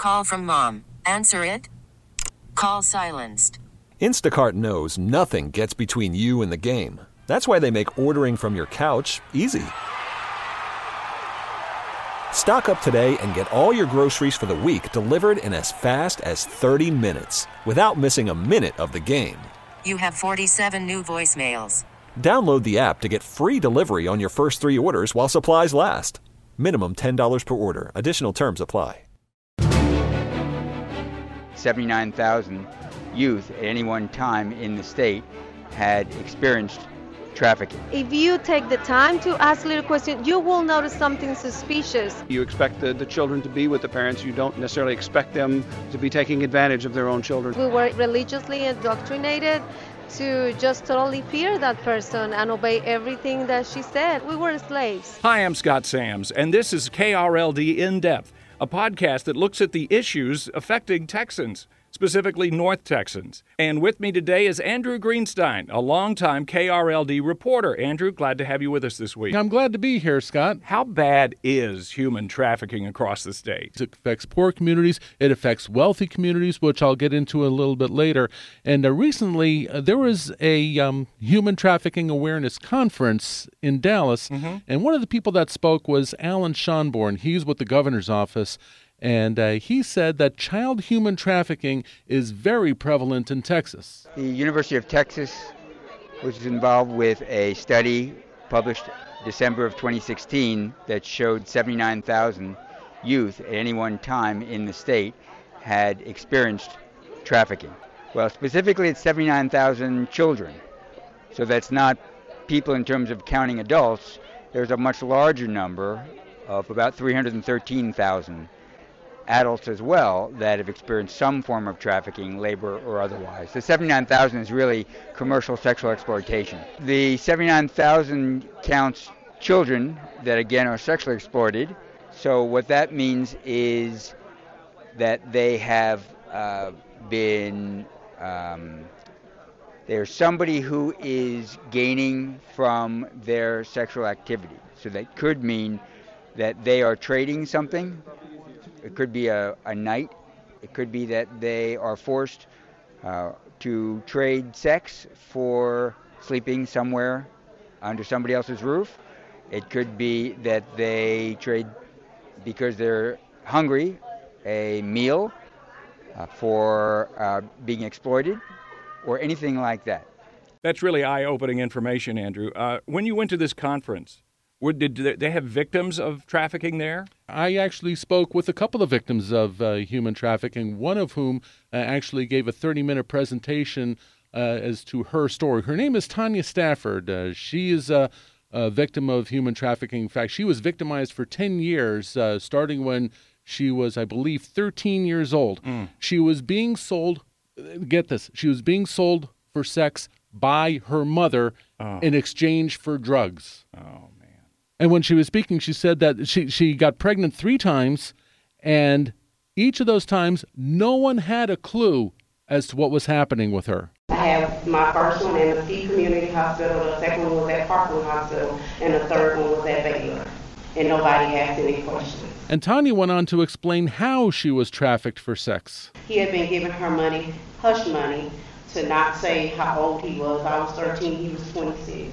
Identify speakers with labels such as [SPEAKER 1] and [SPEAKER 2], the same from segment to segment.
[SPEAKER 1] call from mom. Answer it. Call silenced.
[SPEAKER 2] Instacart knows nothing gets between you and the game. That's why they make ordering from your couch easy. Stock up today and get all your groceries for the week delivered in as fast as 30 minutes without missing a minute of the game.
[SPEAKER 1] You have 47 new voicemails.
[SPEAKER 2] Download the app to get free delivery on your first 3 orders while supplies last. Minimum $10 per order. Additional terms apply.
[SPEAKER 3] 79,000 youth at any one time in the state had experienced trafficking.
[SPEAKER 4] If you take the time to ask little questions, you will notice something suspicious.
[SPEAKER 5] You expect the children to be with the parents. You don't necessarily expect them to be taking advantage of their own children.
[SPEAKER 4] We were religiously indoctrinated to just totally fear that person and obey everything that she said. We were slaves.
[SPEAKER 6] Hi, I'm Scott Sams, and this is KRLD In Depth, a podcast that looks at the issues affecting Texans, specifically North Texans. And with me today is Andrew Greenstein, a longtime KRLD reporter. Andrew, glad to have you with us this week.
[SPEAKER 7] I'm glad to be here, Scott.
[SPEAKER 6] How bad is human trafficking across the state?
[SPEAKER 7] It affects poor communities. It affects wealthy communities, which I'll get into a little bit later. And recently, there was a human trafficking awareness conference in Dallas. Mm-hmm. And one of the people that spoke was Alan Schonborn. He's with the governor's office. And he said that child human trafficking is very prevalent in Texas.
[SPEAKER 3] The University of Texas was involved with a study published December of 2016 that showed 79,000 youth at any one time in the state had experienced trafficking. Well, specifically it's 79,000 children. So that's not people in terms of counting adults. There's a much larger number of about 313,000 adults as well that have experienced some form of trafficking, labor or otherwise. The 79,000 is really commercial sexual exploitation. The 79,000 counts children that again are sexually exploited. So what that means is that they have been, there's somebody who is gaining from their sexual activity. So that could mean that they are trading something. It could be a night. It could be that they are forced to trade sex for sleeping somewhere under somebody else's roof. It could be that they trade because they're hungry, a meal for being exploited, or anything like that.
[SPEAKER 6] That's really eye-opening information, Andrew. When you went to this conference, did they have victims of trafficking there?
[SPEAKER 7] I actually spoke with a couple of victims of human trafficking, one of whom actually gave a 30-minute presentation as to her story. Her name is Tanya Stafford. She is a victim of human trafficking. In fact, she was victimized for 10 years, starting when she was, I believe, 13 years old. She was being sold, get this, she was being sold for sex by her mother in exchange for drugs.
[SPEAKER 6] Oh.
[SPEAKER 7] And when she was speaking, she said that she got pregnant 3 times, and each of those times, no one had a clue as to what was happening with her.
[SPEAKER 8] I have my first one at Mesquite Community Hospital, the second one was at Parkland Hospital, and the third one was at Baylor. And nobody asked any questions.
[SPEAKER 7] And Tanya went on to explain how she was trafficked for sex.
[SPEAKER 8] He had been giving her money, hush money, to not say how old he was. I was 13, he was 26.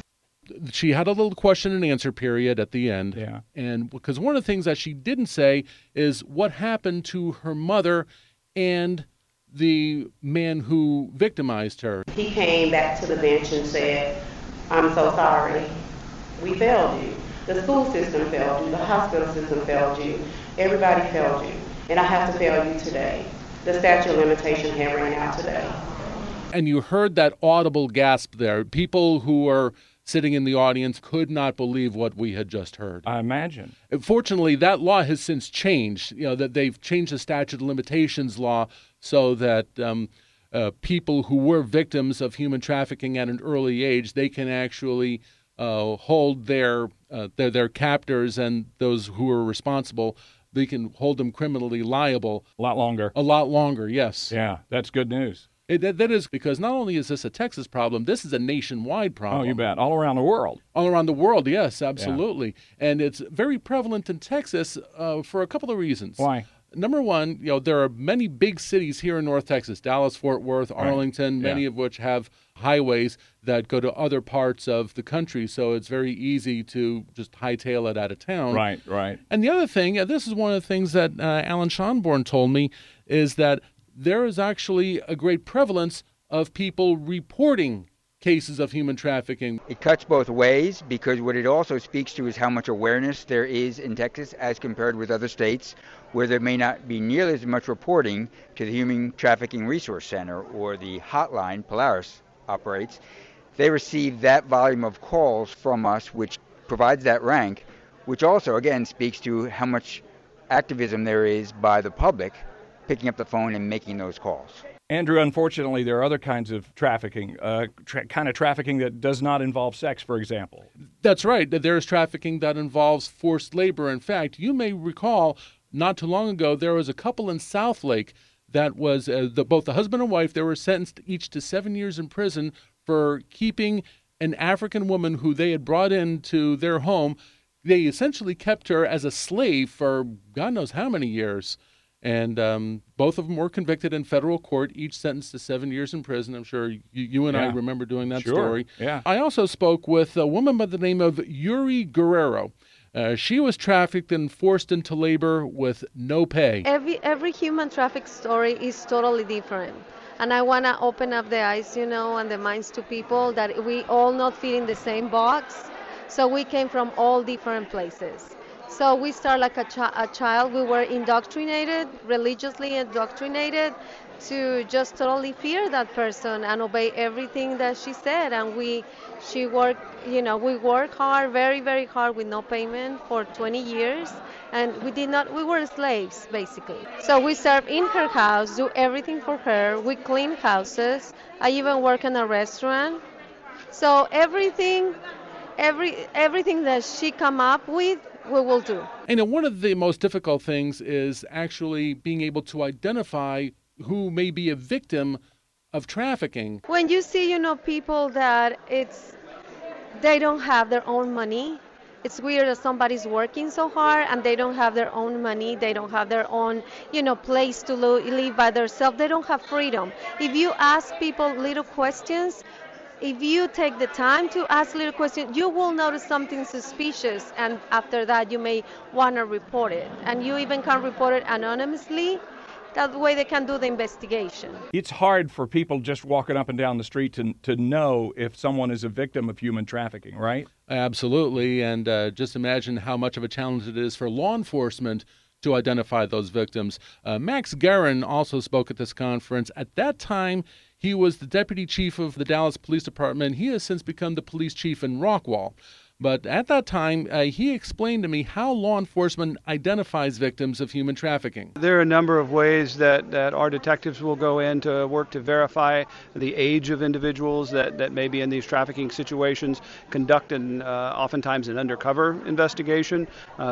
[SPEAKER 7] She had a little question and answer period at the end.
[SPEAKER 6] Yeah.
[SPEAKER 7] And because one of the things that she didn't say is what happened to her mother and the man who victimized her.
[SPEAKER 8] He came back to the bench and said, "I'm so sorry. We failed you. The school system failed you. The hospital system failed you. Everybody failed you. And I have to fail you today. The statute of limitations had ran out today."
[SPEAKER 7] And you heard that audible gasp there. People who were sitting in the audience could not believe what we had just heard.
[SPEAKER 6] I imagine.
[SPEAKER 7] Fortunately, that law has since changed. You know, that they've changed the statute of limitations law so that people who were victims of human trafficking at an early age, they can actually hold their captors and those who are responsible. They can hold them criminally liable.
[SPEAKER 6] A lot longer.
[SPEAKER 7] A lot longer, yes.
[SPEAKER 6] Yeah, that's good news.
[SPEAKER 7] That is because not only is this a Texas problem, this is a nationwide problem.
[SPEAKER 6] Oh, you bet. All around the world.
[SPEAKER 7] All around the world, yes, absolutely. Yeah. And it's very prevalent in Texas for a couple of reasons.
[SPEAKER 6] Why?
[SPEAKER 7] Number one, there are many big cities here in North Texas, Dallas, Fort Worth, Arlington, many of which have highways that go to other parts of the country. So it's very easy to just hightail it out of town.
[SPEAKER 6] Right.
[SPEAKER 7] And the other thing, this is one of the things that Alan Schonborn told me, is that there is actually a great prevalence of people reporting cases of human trafficking.
[SPEAKER 3] It cuts both ways, because what it also speaks to is how much awareness there is in Texas as compared with other states where there may not be nearly as much reporting to the Human Trafficking Resource Center or the hotline Polaris operates. They receive that volume of calls from us, which provides that rank, which also, again, speaks to how much activism there is by the public picking up the phone and making those calls.
[SPEAKER 6] Andrew, unfortunately, there are other kinds of trafficking, kind of trafficking that does not involve sex, for example.
[SPEAKER 7] That's right. There's trafficking that involves forced labor. In fact, you may recall not too long ago, there was a couple in Southlake that was both the husband and wife. They were sentenced each to 7 years in prison for keeping an African woman who they had brought into their home. They essentially kept her as a slave for God knows how many years. And both of them were convicted in federal court, each sentenced to 7 years in prison. I'm sure you and I remember doing that story.
[SPEAKER 6] Yeah.
[SPEAKER 7] I also spoke with a woman by the name of Yuri Guerrero. She was trafficked and forced into labor with no pay.
[SPEAKER 4] Every human traffic story is totally different. And I want to open up the eyes, and the minds to people that we all not fit in the same box. So we came from all different places. So we start like a child. We were indoctrinated, religiously indoctrinated, to just totally fear that person and obey everything that she said. And we worked hard, very, very hard with no payment for 20 years. And we were slaves, basically. So we serve in her house, do everything for her. We clean houses. I even work in a restaurant. So everything that she come up with, we will do.
[SPEAKER 7] And one of the most difficult things is actually being able to identify who may be a victim of trafficking.
[SPEAKER 4] When you see, people that they don't have their own money, it's weird that somebody's working so hard and they don't have their own money, they don't have their own, place to live by themselves, they don't have freedom. If you ask people little questions, if you take the time to ask little questions, you will notice something suspicious, and after that you may want to report it. And you even can report it anonymously. That way they can do the investigation.
[SPEAKER 6] It's hard for people just walking up and down the street to know if someone is a victim of human trafficking, right?
[SPEAKER 7] Absolutely, and just imagine how much of a challenge it is for law enforcement to identify those victims. Max Guerin also spoke at this conference. At that time, he was the deputy chief of the Dallas Police Department. He has since become the police chief in Rockwall. But at that time, he explained to me how law enforcement identifies victims of human trafficking.
[SPEAKER 5] There are a number of ways that our detectives will go in to work to verify the age of individuals that may be in these trafficking situations, conduct oftentimes an undercover investigation,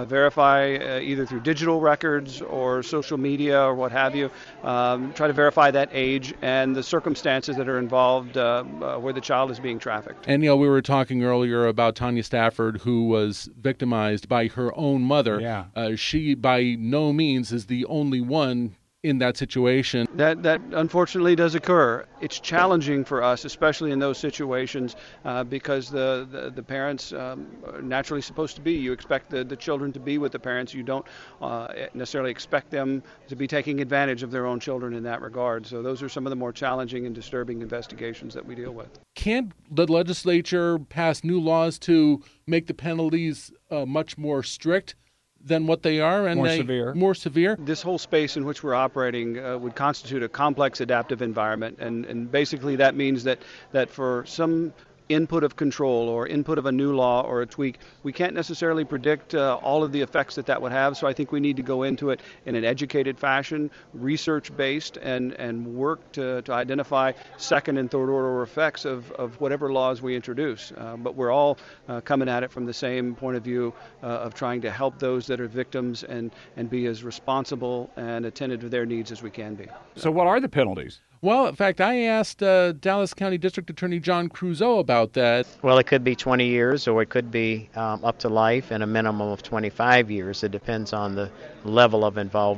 [SPEAKER 5] verify either through digital records or social media or what have you, try to verify that age and the circumstances that are involved where the child is being trafficked.
[SPEAKER 7] And, we were talking earlier about Tanya Stafford, who was victimized by her own mother.
[SPEAKER 6] Yeah.
[SPEAKER 7] She by no means is the only one in that situation.
[SPEAKER 5] That unfortunately does occur. It's challenging for us, especially in those situations, because the parents are naturally supposed to be. You expect the children to be with the parents. You don't necessarily expect them to be taking advantage of their own children in that regard. So those are some of the more challenging and disturbing investigations that we deal with.
[SPEAKER 7] Can't the legislature pass new laws to make the penalties much more strict than what they are and more severe?
[SPEAKER 5] This whole space in which we're operating would constitute a complex adaptive environment, and basically that means that for some input of control or input of a new law or a tweak, we can't necessarily predict all of the effects that would have. So I think we need to go into it in an educated fashion, research-based, and work to identify second and third order effects of whatever laws we introduce. But we're all coming at it from the same point of view of trying to help those that are victims and be as responsible and attentive to their needs as we can be.
[SPEAKER 6] So what are the penalties?
[SPEAKER 7] Well, in fact, I asked Dallas County District Attorney John Crusoe about that.
[SPEAKER 9] Well, it could be 20 years or it could be up to life and a minimum of 25 years. It depends on the level of involvement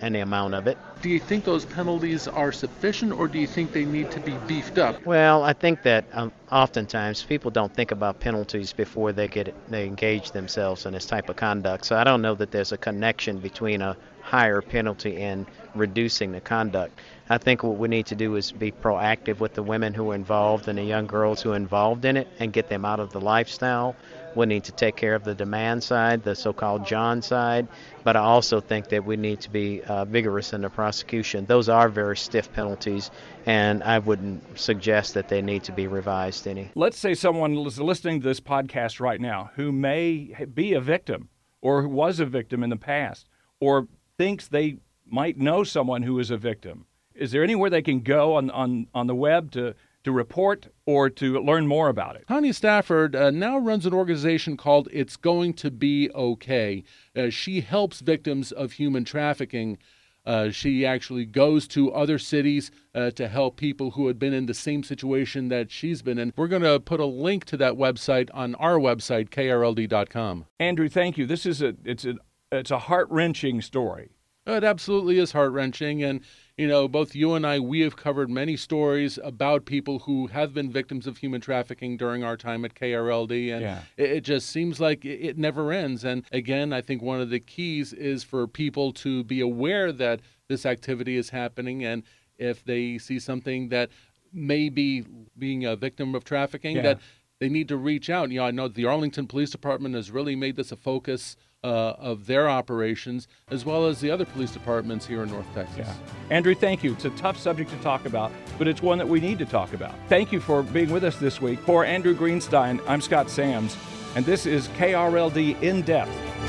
[SPEAKER 9] any amount of it.
[SPEAKER 7] Do you think those penalties are sufficient, or do you think they need to be beefed up?
[SPEAKER 9] Well, I think that oftentimes people don't think about penalties before they engage themselves in this type of conduct. So I don't know that there's a connection between a higher penalty and reducing the conduct. I think what we need to do is be proactive with the women who are involved and the young girls who are involved in it and get them out of the lifestyle. We need to take care of the demand side, the so-called John side, but I also think that we need to be vigorous in the prosecution. Those are very stiff penalties, and I wouldn't suggest that they need to be revised any.
[SPEAKER 6] Let's say someone is listening to this podcast right now who may be a victim or who was a victim in the past or thinks they might know someone who is a victim. Is there anywhere they can go on the web to report or to learn more about it?
[SPEAKER 7] Tanya Stafford now runs an organization called It's Going to Be Okay. She helps victims of human trafficking. She actually goes to other cities to help people who had been in the same situation that she's been in. We're going to put a link to that website on our website, krld.com.
[SPEAKER 6] Andrew, thank you. This is it's a heart-wrenching story.
[SPEAKER 7] It absolutely is heart-wrenching, and both you and I, we have covered many stories about people who have been victims of human trafficking during our time at KRLD, and it just seems like it never ends. And again, I think one of the keys is for people to be aware that this activity is happening, and if they see something that may be being a victim of trafficking, that they need to reach out. I know the Arlington Police Department has really made this a focus of their operations, as well as the other police departments here in North Texas.
[SPEAKER 6] Yeah. Andrew, thank you. It's a tough subject to talk about, but it's one that we need to talk about. Thank you for being with us this week. For Andrew Greenstein, I'm Scott Sams, and this is KRLD In Depth.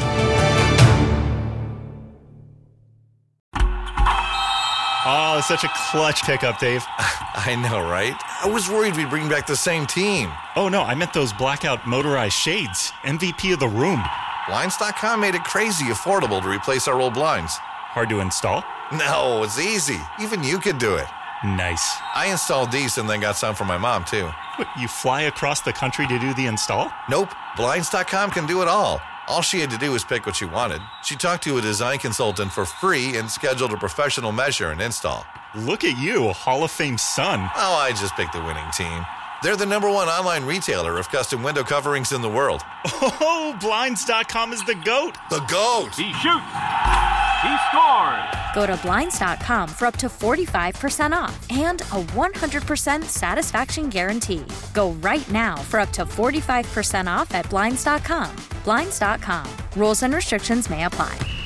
[SPEAKER 10] Oh, it's such a clutch pickup, Dave.
[SPEAKER 11] I know, right? I was worried we'd bring back the same team.
[SPEAKER 10] Oh, no, I meant those blackout motorized shades. MVP of the room.
[SPEAKER 11] Blinds.com made it crazy affordable to replace our old blinds.
[SPEAKER 10] Hard to install?
[SPEAKER 11] No, it's easy. Even you could do it.
[SPEAKER 10] Nice.
[SPEAKER 11] I installed these and then got some for my mom, too.
[SPEAKER 10] What, you fly across the country to do the install?
[SPEAKER 11] Nope. Blinds.com can do it all. All she had to do was pick what she wanted. She talked to a design consultant for free and scheduled a professional measure and install.
[SPEAKER 10] Look at you, Hall of Fame son.
[SPEAKER 11] Oh, I just picked the winning team. They're the #1 online retailer of custom window coverings in the world.
[SPEAKER 10] Oh, Blinds.com is the GOAT.
[SPEAKER 11] The GOAT!
[SPEAKER 12] He shoots. He scores.
[SPEAKER 13] Go to Blinds.com for up to 45% off and a 100% satisfaction guarantee. Go right now for up to 45% off at Blinds.com. Blinds.com. Rules and restrictions may apply.